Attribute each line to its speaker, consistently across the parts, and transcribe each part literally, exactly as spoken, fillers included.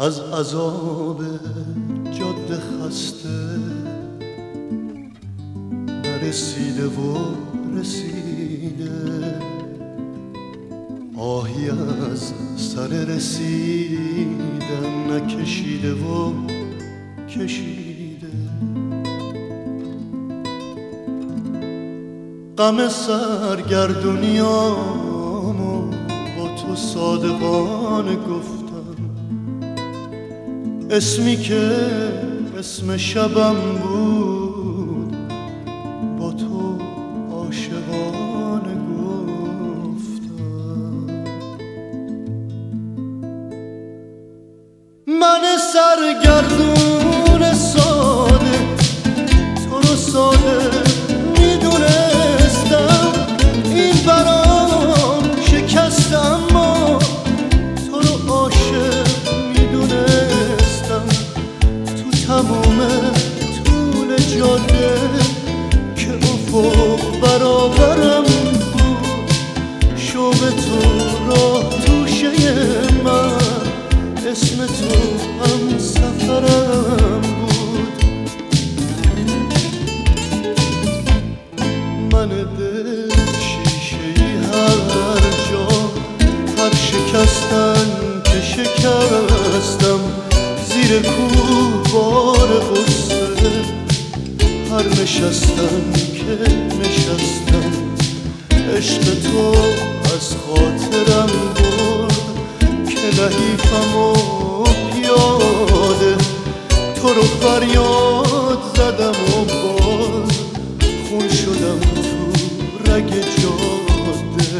Speaker 1: از عذاب جاده خسته نرسیده و رسیده، آهی از سر رسیدن نکشیده و کشیده. غم سرگردونیامو با تو صادقانه گفتم، اسمی که اسم شبم بود با تو عاشقانه گفتم. من سرگردون ساده تو رو ساده میدونستم، این برام شکست اما تو رو عاشق میدونستم. تو تموم طول جاده که افق برابرم بود، شوق تو راه توشه من، اسم تو هم سفرم بود. من دل شیشه‌ای هر جا، هر شکستن که شکستم، زیر کوه بار غصه هر نشستن که نشستم. عشق تو از خاطرم برد که لحیفم و پیاده، تو رو فریاد زدم و باز خون شدم تو رگ جاده.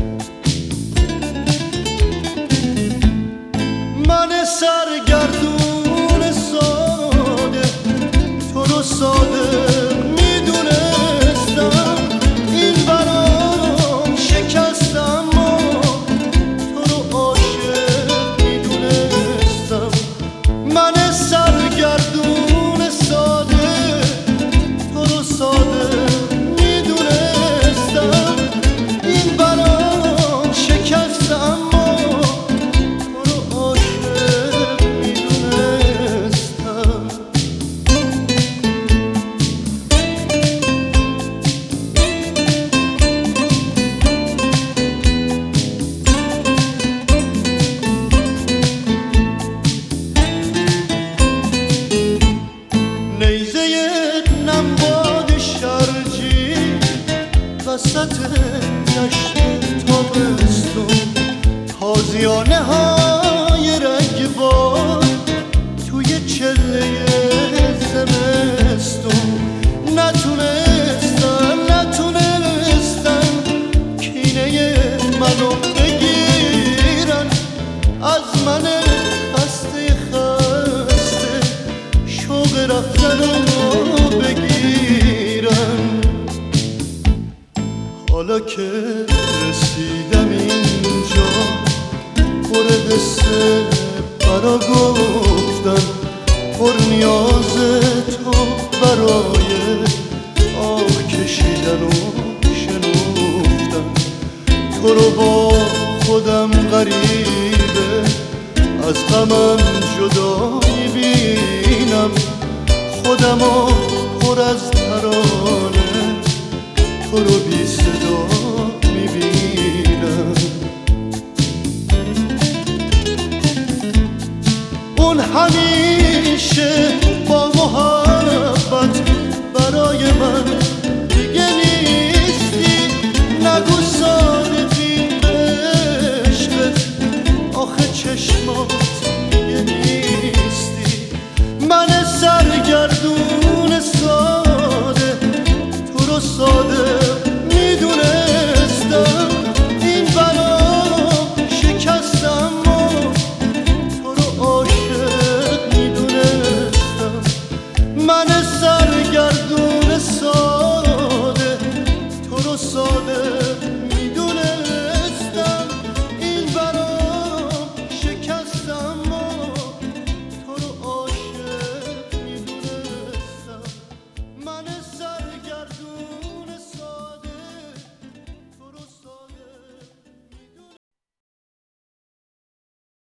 Speaker 1: من سرگردون ساده تو رو ساده میدونستم، این برام شکست اما تو رو عاشق میدونستم. من سرگردون ساده تو رو ساده میدونستم، این برام شکست اما تو رو عاشق میدونستم. نیزه نمباد شرجی وسط دشت تابستون، تازیانه های رگبار توی چله زمستون. نتونستن نتونستن کینه منو بگیرن، از من خسته خسته شوق رفتن رو بگیرن. حالا که رسیدم اینجا پر قصه برا گفتن، پر نیاز تو برای آه کشیدن و شنفتن. تو رو با خودم غریبه از غمم جدا میبینم، خودمو پر از ترانه تو رو بی صدا میبینم. اون همیشه